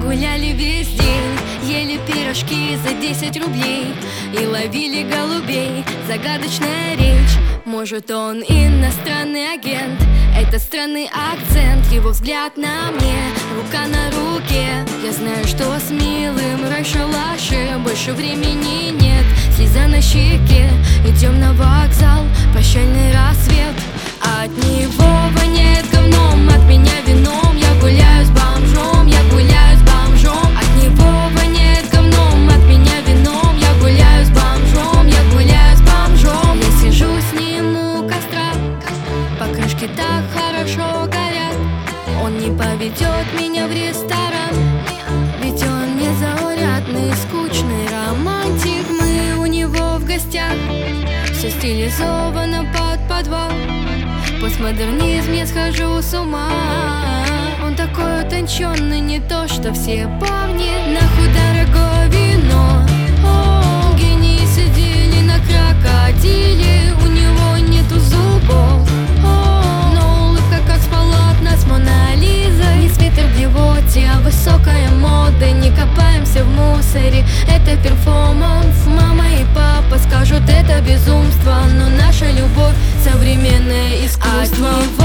гуляли весь день, ели пирожки за 10 рублей и ловили голубей. Загадочная речь, может он иностранный агент. Это странный акцент, его взгляд на мне, рука на руке. Я знаю, что с милым раньше лучше, больше времени нет. Слеза на щеке, идем на вокзал, прощальный рассвет. От него воняет говном, от меня вином. Я гуляю с бомжом, я гуляю с бомжом. От него воняет говном, от меня вином. Я гуляю с бомжом, я гуляю с бомжом. Я сижу с ним у костра, покрышки так хорошо горят. Он не поведет меня в ресторан, ведь он незаурядный, скучный романтик. Мы у него в гостях, все стилизовано под подвал. Постмодернизм, я схожу с ума. Он такой утонченный, не то что все парни. Нахуй дорогое вино. О, гении сидели на крокодиле, у него нету зубов. О, но улыбка как с полотна с Мона Лизой. Не свитер в блевоте, а высокая мода. Не копаемся в мусоре, это перформанс. Мама и папа скажут, это безумство, но наша любовь современное искусство.